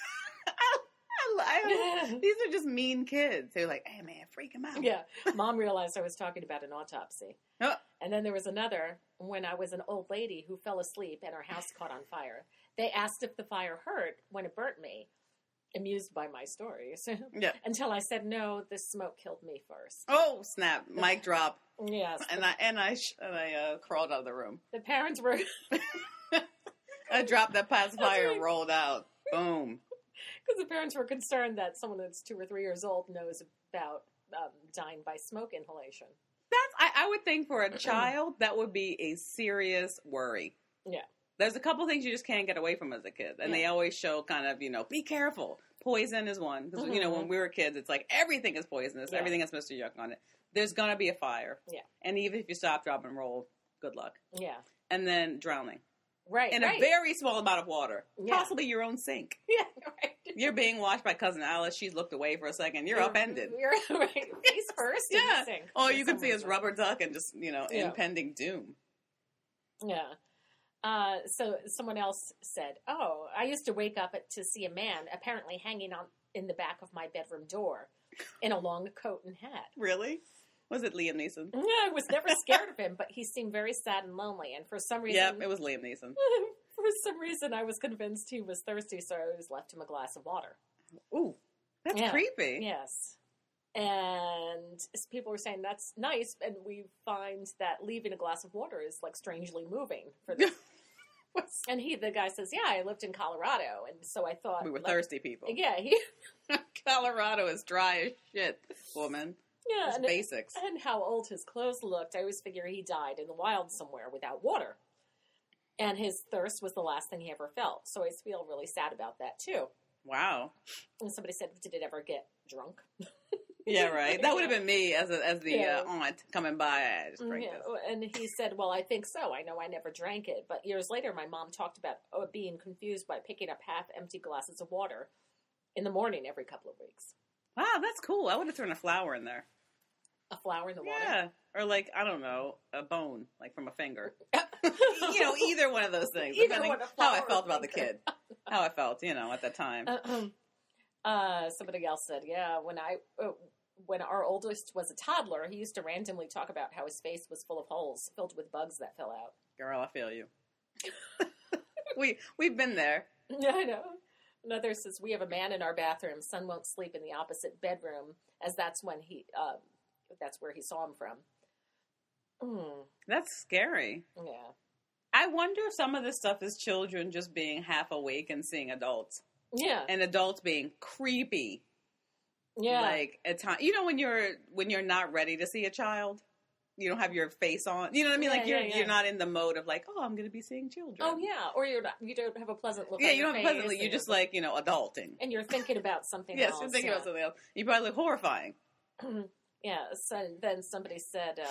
These are just mean kids. They're like, hey, man, freak him out. Yeah. Mom realized I was talking about an autopsy. Oh. And then there was another when I was an old lady who fell asleep and her house caught on fire. They asked if the fire hurt when it burnt me, amused by my stories. Yeah. Until I said, no, the smoke killed me first. Oh, snap. Mic drop. Yes. And I crawled out of the room. The parents were... I dropped that pacifier and rolled out. Boom. Because the parents were concerned that someone that's 2 or 3 years old knows about dying by smoke inhalation. I would think for a child, that would be a serious worry. Yeah. There's a couple things you just can't get away from as a kid. And they always show kind of, be careful. Poison is one. Because, when we were kids, it's like everything is poisonous. Yeah. Everything has Mr. Yuck on it. There's going to be a fire. Yeah. And even if you stop, drop, and roll, good luck. Yeah. And then drowning. Right. In a very small amount of water. Yeah. Possibly your own sink. Yeah, right. You're being washed by Cousin Alice. She's looked away for a second. You're upended. You're right. Face first in Yeah. the sink. All you can see is rubber duck and just, impending doom. Yeah. So someone else said, "Oh, I used to wake up to see a man apparently hanging on in the back of my bedroom door in a long coat and hat." Really? Was it Liam Neeson? Yeah, I was never scared of him, but he seemed very sad and lonely. And for some reason, Yep, it was Liam Neeson. for some reason, I was convinced he was thirsty, so I always left him a glass of water. Ooh, that's Yeah. creepy. Yes. And people were saying that's nice, and we find that leaving a glass of water is like strangely moving for the. And the guy says, "Yeah, I lived in Colorado, and so I thought We were thirsty people. Yeah, Colorado is dry as shit, woman. yeah, It's basics. and how old his clothes looked. I always figure he died in the wild somewhere without water, and his thirst was the last thing he ever felt. So I feel really sad about that too." Wow. And somebody said, "Did it ever get drunk?" Yeah, right. That would have been me as the Yeah. aunt coming by. I just drink Yeah, this. and he said, "Well, I think so. I know I never drank it, but years later, my mom talked about being confused by picking up half-empty glasses of water in the morning every couple of weeks. Wow, that's cool. I would have thrown a flower in there. A flower in the water. Yeah. Or like, I don't know, a bone, like from a finger. Either one of those things. Either Depending one, a how I flower felt or about the finger. kid. How I felt, at that time. Somebody else said, "Yeah, when our oldest was a toddler, he used to randomly talk about how his face was full of holes filled with bugs that fell out." Girl, I feel you. We've been there. Yeah, I know. Another says, "We have a man in our bathroom. Son won't sleep in the opposite bedroom, as that's where he saw him from." That's scary. Yeah. I wonder if some of this stuff is children just being half awake and seeing adults. Yeah. And adults being creepy. Yeah. Like at time, when you're not ready to see a child, you don't have your face on. You know what I mean? Yeah, Like yeah. you're not in the mode of like, oh, I'm going to be seeing children. Oh yeah, or you don't have a pleasant look. Yeah, on you your don't have face, pleasantly. and You're just like adulting. and you're thinking about something Yes, else. you're thinking yeah. about something else. You probably look horrifying. Yeah. So then somebody said,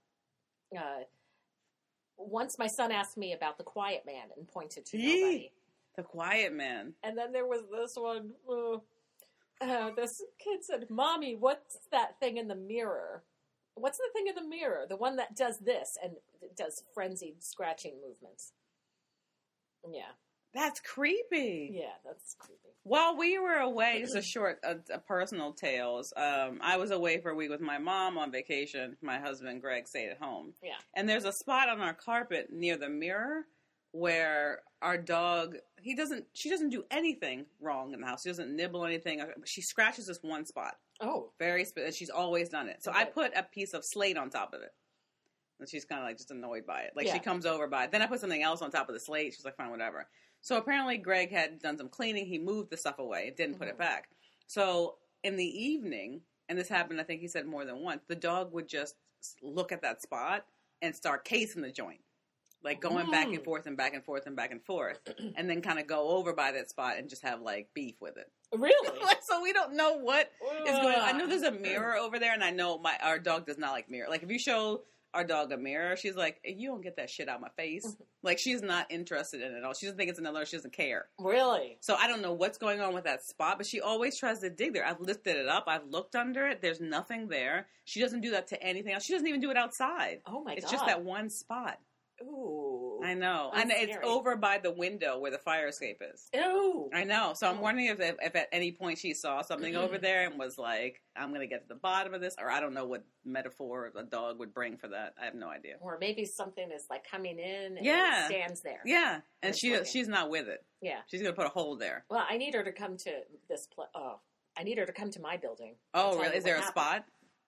once my son asked me about the quiet man and pointed to Yee. nobody. The quiet man. And then there was this one. This kid said, "Mommy, what's that thing in the mirror? What's the thing in the mirror? The one that does this and does frenzied scratching movements." Yeah. That's creepy. Yeah, that's creepy. While we were away, just a personal tales. I was away for a week with my mom on vacation. My husband, Greg, stayed at home. Yeah. And there's a spot on our carpet near the mirror where our dog, she doesn't do anything wrong in the house. She doesn't nibble anything. She scratches this one spot. Oh. She's always done it. So Okay. I put a piece of slate on top of it. And she's kind of like just annoyed by it. Like Yeah. she comes over by it. Then I put something else on top of the slate. She's like, fine, whatever. So apparently Greg had done some cleaning. He moved the stuff away. Didn't put it back. So in the evening, and this happened, I think he said more than once, the dog would just look at that spot and start casing the joint. Like going back and forth and back and forth and back and forth. And then kind of go over by that spot and just have like beef with it. Really? So we don't know what is going on. I know there's a mirror over there, and I know our dog does not like mirror. Like if you show our dog a mirror, she's like, you don't get that shit out of my face. Like she's not interested in it at all. She doesn't think it's another, she doesn't care. Really? So I don't know what's going on with that spot, but she always tries to dig there. I've lifted it up. I've looked under it. There's nothing there. She doesn't do that to anything else. She doesn't even do it outside. Oh my God. It's just that one spot. Ooh. I know. That's And it's scary. over by the window where the fire escape is. Ew. I know. So I'm wondering if at any point she saw something over there and was like, I'm going to get to the bottom of this. Or I don't know what metaphor a dog would bring for that. I have no idea. Or maybe something is like coming in and Yeah. stands there. Yeah. And looking. she's not with it. Yeah. She's going to put a hole there. Well, I need her to come to this I need her to come to my building. Oh, Tell really? me Is there a what spot?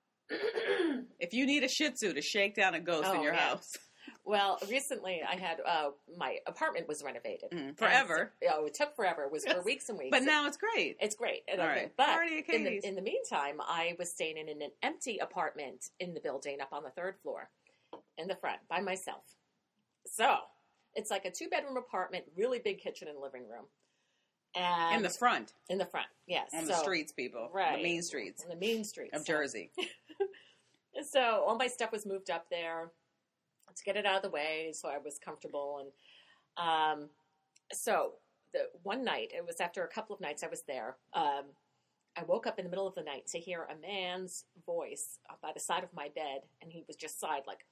If you need a Shih Tzu to shake down a ghost in your yeah. house. Well, recently I had my apartment was renovated. Forever. It took forever. It was for weeks and weeks. But now it's great. It's great. And All everything. right. But Party at Katie's. in the meantime, I was staying in an empty apartment in the building up on the third floor in the front by myself. So it's like a 2-bedroom apartment, really big kitchen and living room. And In the front. In the front, yes. On the streets, people. Right. The main streets On the main streets. of Jersey. So all my stuff was moved up there to get it out of the way, so I was comfortable. And so the one night, it was after a couple of nights I was there, I woke up in the middle of the night to hear a man's voice by the side of my bed, and he was just sighed like,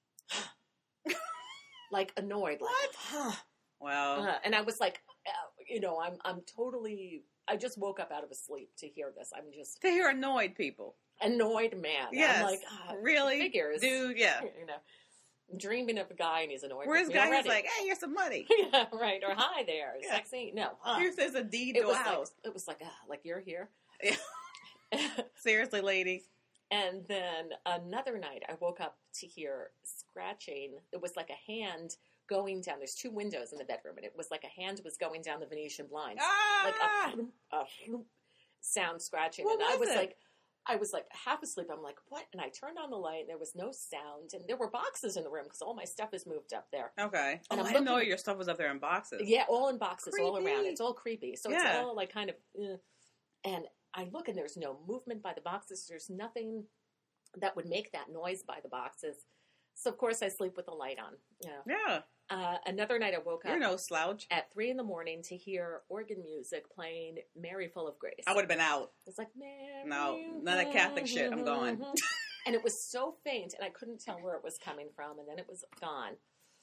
like annoyed, like, Wow. and I was like, I'm totally. I just woke up out of a sleep to hear this. I'm just To hear annoyed people. annoyed man. Yes. I'm like, Really? figures, Dude, yeah. I'm dreaming of a guy and he's annoyed. Where's with this me guy who's already. like, hey, here's some money. Yeah, right. Or hi there, Yeah. sexy. No, Here's a deed it to a was house. it was like you're here. Yeah. Seriously, lady. And then another night, I woke up to hear scratching. It was like a hand going down. There's 2 windows in the bedroom, and it was like a hand was going down the Venetian blinds, like a sound scratching. What and I was was it? like half asleep. I'm like, what? And I turned on the light, and there was no sound, and there were boxes in the room because all my stuff is moved up there. Okay. And I I'm didn't know looking- your stuff was up there in boxes. Yeah, all in boxes, all around. Creepy. It's all creepy. So Yeah. it's all like kind of, and I look and there's no movement by the boxes. There's nothing that would make that noise by the boxes. So of course I sleep with the light on. Yeah. Another night I woke You're up no slouch. at 3 a.m. to hear organ music playing "Mary Full of Grace." I would have been out. It's like Mary. No, none of that Catholic shit. I'm gone. And it was so faint, and I couldn't tell where it was coming from, and then it was gone.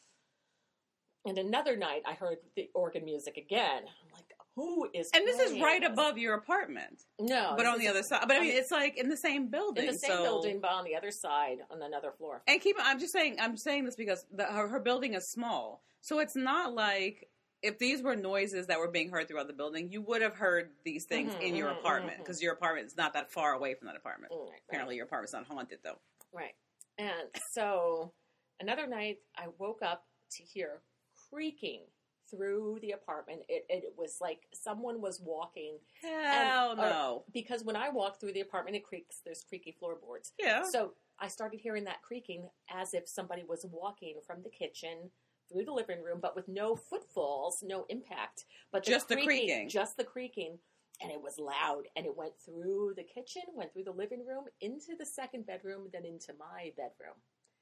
And another night, I heard the organ music again. I'm like, who is And this is playing right this? above your apartment. No. But this on the is other side. But I mean, on- it's like in the same building. in the same so- building, but on the other side, on another floor. And I'm saying this because her building is small. So it's not like if these were noises that were being heard throughout the building, you would have heard these things in your apartment because your apartment is not that far away from that apartment. Right, Apparently your apartment's not haunted though. Right. And so another night, I woke up to hear creaking through the apartment. It was like someone was walking. Hell And- no. Because when I walk through the apartment, it creaks. There's creaky floorboards. Yeah. So I started hearing that creaking as if somebody was walking from the kitchen through the living room, but with no footfalls, no impact. But Just the creaking. Just the creaking. And it was loud. And it went through the kitchen, went through the living room, into the second bedroom, then into my bedroom.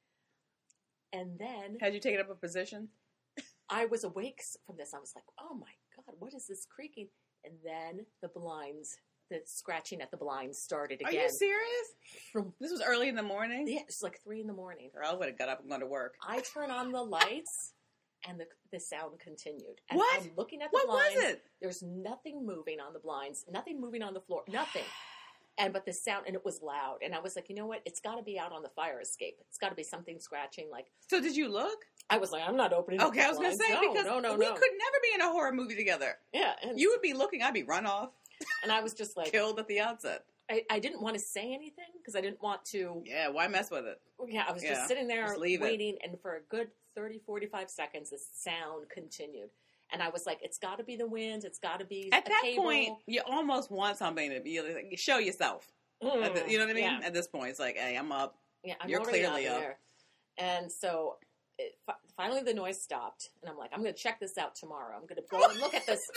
And then Had you taken up a position? I was awake from this. I was like, oh my God, what is this creaking? And then the blinds the scratching at the blinds started Are again. you serious? This was early in the morning? Yeah, it's like 3 a.m. Girl, I would have got up and gone to work. I turn on the lights, and the sound continued. And What? I'm looking at the What blinds. was it? There's nothing moving on the blinds, nothing moving on the floor, nothing. But the sound, and it was loud. And I was like, you know what? It's got to be out on the fire escape. It's got to be something scratching. Like, So did you look? I was like, I'm not opening up Okay, the I was going to blinds. say, No, because no. we could never be in a horror movie together. Yeah. And, You would be looking, I'd be run off, and I was just like, killed at the outset. I didn't want to say anything because I didn't want to. Yeah, why mess with it? Yeah, I was Yeah, just sitting there just leave it. waiting, and for a good 30, 45 seconds, the sound continued. And I was like, it's got to be the wind. It's got to be At a that cable. point, you almost want something to be like, show yourself. You know what I mean? Yeah. At this point, it's like, hey, I'm up. Yeah, I'm You're already clearly up. there. And so finally the noise stopped. And I'm like, I'm going to check this out tomorrow. I'm going to go and look at this.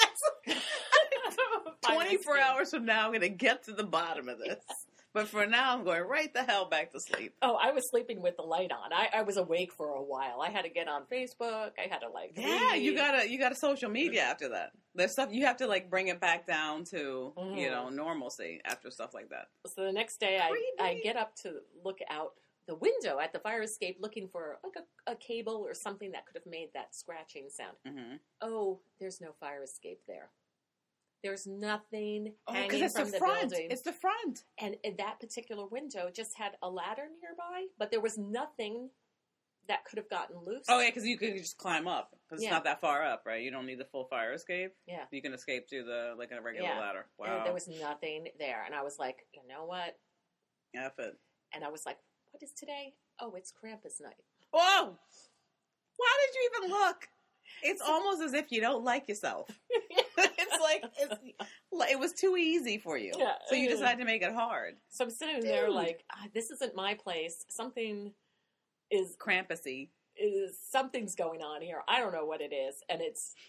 24 hours from now, I'm going to get to the bottom of this. But for now, I'm going right the hell back to sleep. Oh, I was sleeping with the light on. I was awake for a while. I had to get on Facebook. I had to Yeah, read. you gotta social media after that. There's stuff you have to bring it back down to normalcy after stuff like that. So the next day, I get up to look out the window at the fire escape, looking for like a cable or something that could have made that scratching sound. Mm-hmm. Oh, there's no fire escape there. There's nothing Oh, hanging it's from the the front. building. It's the front. And that particular window just had a ladder nearby, but there was nothing that could have gotten loose. Oh yeah, because you can just climb up because it's Yeah. not that far up, right? You don't need the full fire escape. Yeah. You can escape through the a regular Yeah. ladder. And Wow. there was nothing there. And I was like, you know what? F it. And I was like, what is today? Oh, it's Krampus night. Whoa! Why did you even look? It's almost as if you don't like yourself. It's like it was too easy for you, Yeah. so you decided to make it hard. So I'm sitting there Dude. like, this isn't my place. Something is Krampusy. something's going on here. I don't know what it is. And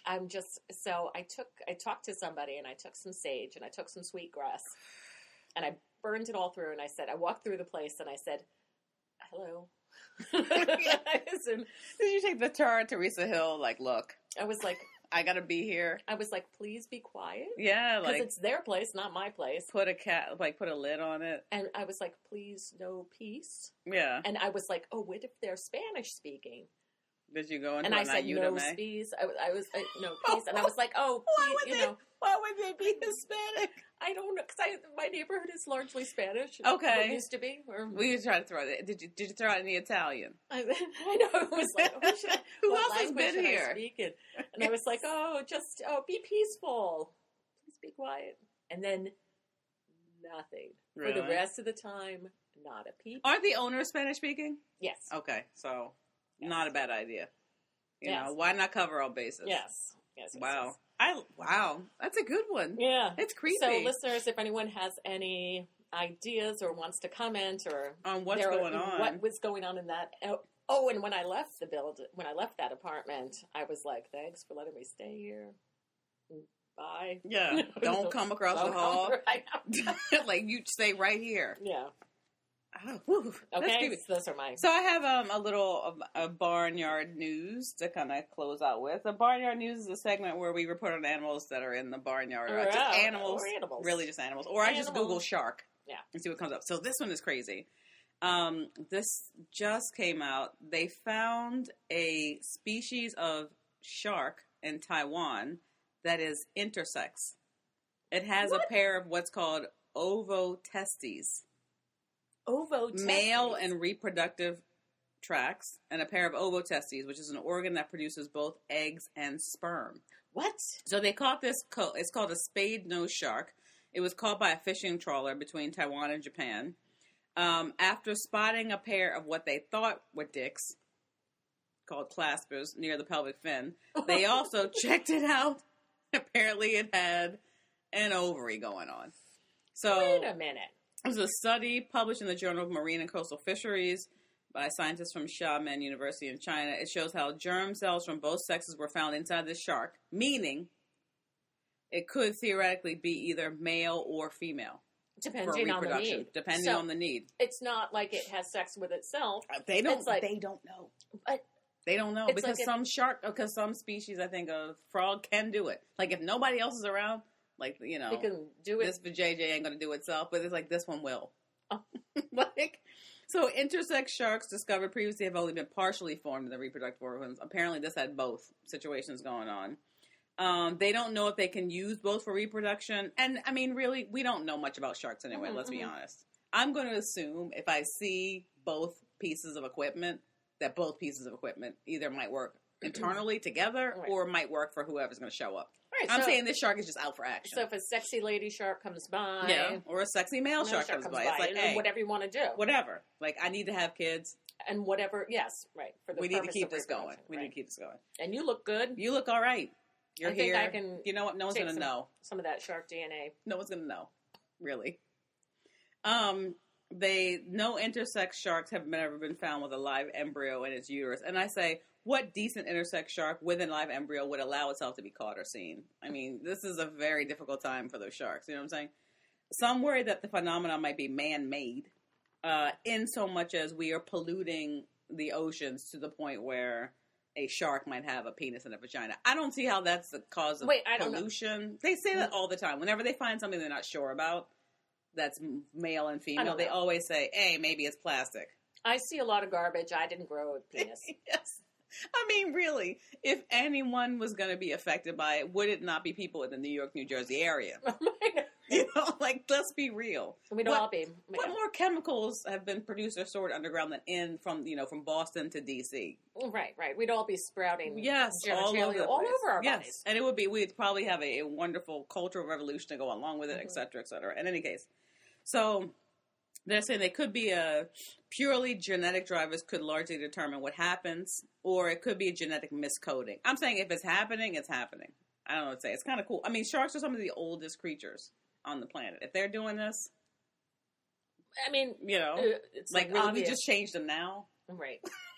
I talked to somebody, and I took some sage, and I took some sweetgrass, and I burned it all through, and I walked through the place, and I said, hello. Did you take the tour Teresa Hill? Look, I was like, I gotta be here. please be quiet. Yeah, Because it's their place, not my place. put a lid on it. And I was like, please, no peace. Yeah. And I was like, oh, what if they're Spanish speaking? Did you go into And I an said, Ayuda no May? peace. I was no peace. And I was like, oh, please, Why would they be Hispanic? I don't know, because my neighborhood is largely Spanish. Okay. It used to be. Or, We tried to throw it. Did you throw it in the Italian? I know, it was like, Who what else has language been should I here? speak in? And I was like, be peaceful. Please be quiet. And then nothing. For the Really? rest of the time, not a peep. Aren't the owners Spanish speaking? Yes. Okay, so Yes. not a bad idea. You Yes. know, why not cover all bases? Yes. Yes. Wow. Wow. That's a good one. Yeah. It's creepy. So, listeners, if anyone has any ideas or wants to comment or On what's going on. what was going on in that. Oh, and when I left that apartment, I was like, "Thanks for letting me stay here. Bye." Yeah. Don't come across the Don't hall. come right You stay right here. Yeah. Oh, whew, that's Okay. creepy. So those are my. So I have a little barnyard news to kind of close out with. The barnyard news is a segment where we report on animals that are in the barnyard. Just Yeah, animals, or animals. really just animals. Or I just Animals. Google shark, Yeah. and see what comes up. So this one is crazy. This just came out. They found a species of shark in Taiwan that is intersex. It has a pair of what's called ovotestes. Male and reproductive tracts, and a pair of ovotestes, which is an organ that produces both eggs and sperm. What? So they caught this, it's called a spade-nosed shark. It was caught by a fishing trawler between Taiwan and Japan. After spotting a pair of what they thought were dicks, called claspers, near the pelvic fin, they also checked it out. Apparently it had an ovary going on. So Wait a minute. it was a study published in the Journal of Marine and Coastal Fisheries by scientists from Xiamen University in China. It shows how germ cells from both sexes were found inside this shark, meaning it could theoretically be either male or female for Depending on the reproduction, need. depending So, on the need. It's not like it has sex with itself. They don't. It's like- they don't know. But They don't know It's because like some species, I think, of frog can do it. Like if nobody else is around, Like, They can do it. this JJ ain't going to do itself, but it's like this one will. Oh. Like, so intersex sharks discovered previously have only been partially formed in the reproductive organs. Apparently this had both situations going on. They don't know if they can use both for reproduction. And, I mean, really, we don't know much about sharks anyway, let's be honest. I'm going to assume if I see both pieces of equipment, that both pieces of equipment either might work internally together or might work for whoever's going to show up. Right, I'm saying this shark is just out for action. So if a sexy lady shark comes by, or a sexy male shark comes by, it's like, and hey, whatever you want to do, whatever. Like, I need to have kids, and whatever. Yes, right. For the we need to purpose keep of this going. reproduction, We need to keep this going. And you look good. You look all right. You're I think here. I can. You know what? No one's take gonna know. some of that shark DNA. No one's gonna know. Really. No intersex sharks have ever been found with a live embryo in its uterus. And I say, what decent intersex shark with a live embryo would allow itself to be caught or seen? I mean, this is a very difficult time for those sharks. You know what I'm saying? Some worry that the phenomenon might be man-made, in so much as we are polluting the oceans to the point where a shark might have a penis and a vagina. I don't see how that's the cause of pollution. They say that all the time. Whenever they find something they're not sure about, that's male and female, they always say, hey, maybe it's plastic. I see a lot of garbage. I didn't grow a penis. Yes. I mean, really, if anyone was going to be affected by it, would it not be people in the New York, New Jersey area? You know, like, let's be real. We'd all be. What more chemicals have been produced or stored underground than from Boston to D.C.? Right. We'd all be sprouting all over our bodies. And we'd probably have a wonderful cultural revolution to go along with it, et cetera, et cetera. In any case. So they're saying they could be purely genetic drivers could largely determine what happens, or it could be a genetic miscoding. I'm saying if it's happening, it's happening. I don't know what to say. It's kind of cool. I mean, sharks are some of the oldest creatures on the planet. If they're doing this, I mean, it's like really, we just changed them now, right?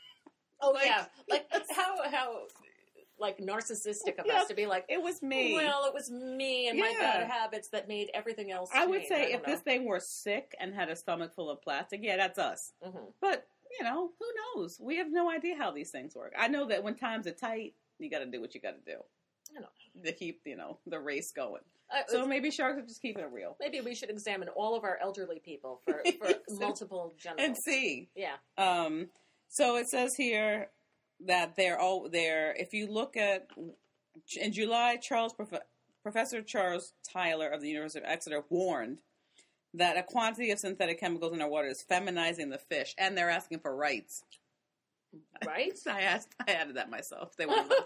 Oh yeah, like how like narcissistic of us to be like, it was me. Well, it was me and my bad habits that made everything else. I would say if this thing were sick and had a stomach full of plastic, that's us. Mm-hmm. But who knows? We have no idea how these things work. I know that when times are tight, you got to do what you got to do. I know. To keep the race going. So maybe sharks are just keeping it real. Maybe we should examine all of our elderly people for multiple genitals and see. Yeah. So it says here that if you look at, in July, Professor Charles Tyler of the University of Exeter warned that a quantity of synthetic chemicals in our water is feminizing the fish, and they're asking for rights. Right? I added that myself. They wanted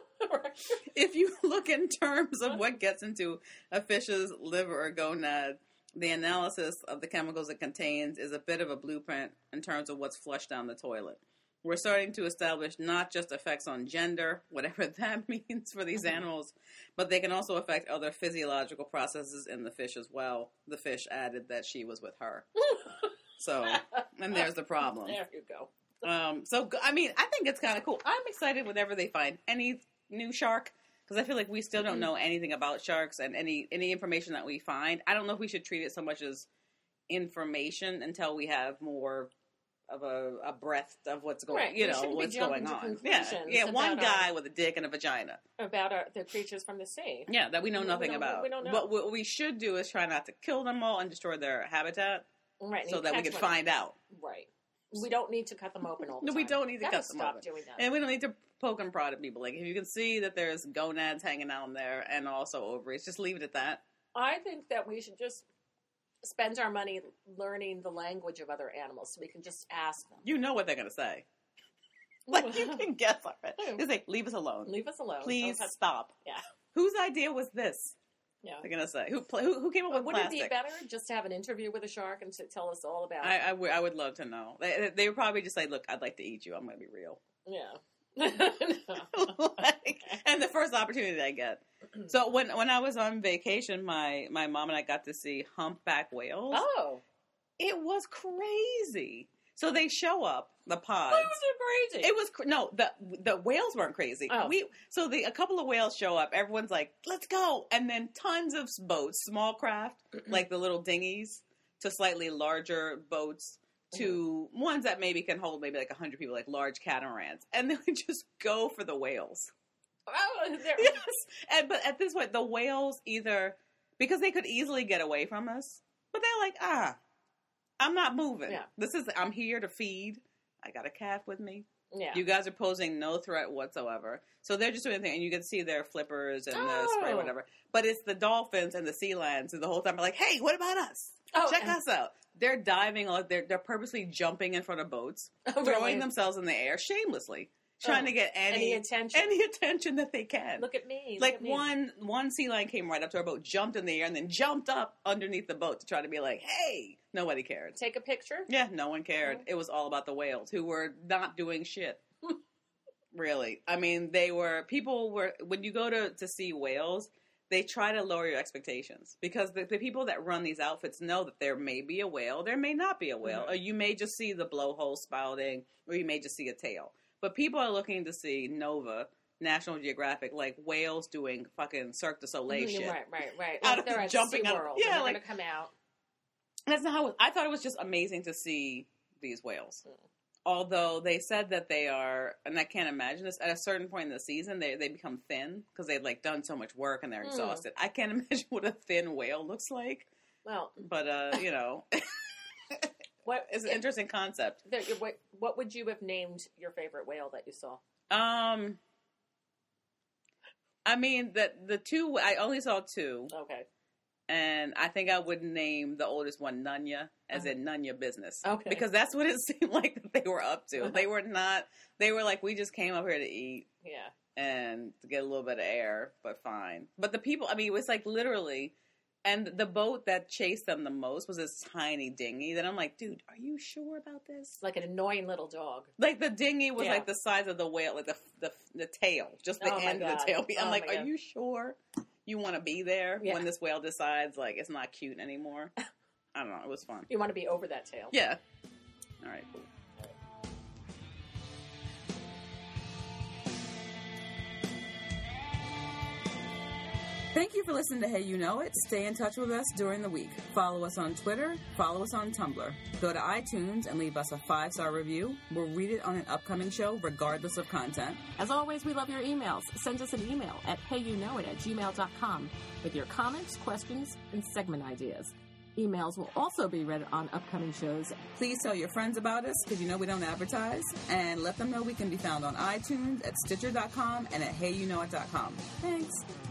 If you look in terms of what gets into a fish's liver or gonad, the analysis of the chemicals it contains is a bit of a blueprint in terms of what's flushed down the toilet. We're starting to establish not just effects on gender, whatever that means for these animals, but they can also affect other physiological processes in the fish as well. The fish added that she was with her. So, and there's the problem. There you go. So, I mean, I think it's kind of cool. I'm excited whenever they find any new shark, because I feel like we still don't know anything about sharks, and any information that we find, I don't know if we should treat it so much as information until we have more of a breadth of what's going, what's going on. Yeah, one guy with a dick and a vagina. About the creatures from the sea. Yeah, that we know nothing about. We don't know. But what we should do is try not to kill them all and destroy their habitat, right? So that we can find out. Right. We don't need to cut them open all the time. No, we don't need to cut them open. Doing that. And we don't need to poke and prod at people. Like, if you can see that there's gonads hanging out in there and also ovaries, just leave it at that. I think that we should just spend our money learning the language of other animals so we can just ask them. You know what they're going to say. Like, you can guess already. They say, leave us alone. Leave us alone. Please stop. Yeah. whose idea was this? Yeah. They're going to say. Who came up with Wouldn't plastic? it be better just to have an interview with a shark and to tell us all about it? I would love to know. They would probably just say, look, I'd like to eat you. I'm going to be real. Yeah. And the first opportunity I get. So when I was on vacation, my mom and I got to see humpback whales. Oh. It was crazy. So they show up, the pods. Why was it crazy? It was no, the whales weren't crazy. Oh. A couple of whales show up. Everyone's like, "Let's go!" And then tons of boats, small craft, like the little dinghies, to slightly larger boats, to ones that maybe can hold maybe like 100 people, like large catamarans, and they would just go for the whales. Oh, yes. But at this point, the whales either because they could easily get away from us. But they're like, I'm not moving. Yeah. I'm here to feed. I got a calf with me. Yeah. You guys are posing no threat whatsoever. So they're just doing things, and you can see their flippers and the spray, whatever. But it's the dolphins and the sea lions, and the whole time they're like, "Hey, what about us? Check us out." They're diving, they're purposely jumping in front of boats, throwing themselves in the air shamelessly, trying to get any attention that they can. Look at me. Like one sea lion came right up to our boat, jumped in the air, and then jumped up underneath the boat to try to be like, "Hey." Nobody cared. Take a picture? Yeah, no one cared. It was all about the whales, who were not doing shit. Really. I mean, when you go to see whales, they try to lower your expectations. Because the people that run these outfits know that there may be a whale, there may not be a whale. Or you may just see the blowhole spouting, or you may just see a tail. But people are looking to see Nova, National Geographic, like whales doing fucking Cirque du Soleil shit. Right. Out of they're at jumping out. SeaWorld. Yeah, they're like, going to come out. That's not how I thought it was just amazing to see these whales. Although they said that they are, and I can't imagine this, at a certain point in the season, they become thin because they've like done so much work and they're exhausted. I can't imagine what a thin whale looks like. Well, but you know, it's an interesting concept. What would you have named your favorite whale that you saw? I mean, the two, I only saw two. Okay. And I think I would name the oldest one Nunya, as in Nunya Business. Okay. Because that's what it seemed like that they were up to. They were like, we just came up here to eat. Yeah. And to get a little bit of air, but fine. But the people, I mean, it was like literally, and the boat that chased them the most was this tiny dinghy that I'm like, dude, are you sure about this? Like an annoying little dog. Like the dinghy was like the size of the whale, like the tail, just the end of the tail. I'm like, are you sure? You want to be there when this whale decides, like, it's not cute anymore? I don't know. It was fun. You want to be over that tail. Yeah. All right, cool. Thank you for listening to Hey You Know It. Stay in touch with us during the week. Follow us on Twitter. Follow us on Tumblr. Go to iTunes and leave us a 5-star review. We'll read it on an upcoming show, regardless of content. As always, we love your emails. Send us an email at heyyouknowit@gmail.com with your comments, questions, and segment ideas. Emails will also be read on upcoming shows. Please tell your friends about us, because you know we don't advertise. And let them know we can be found on iTunes, at Stitcher.com, and at heyyouknowit.com. Thanks.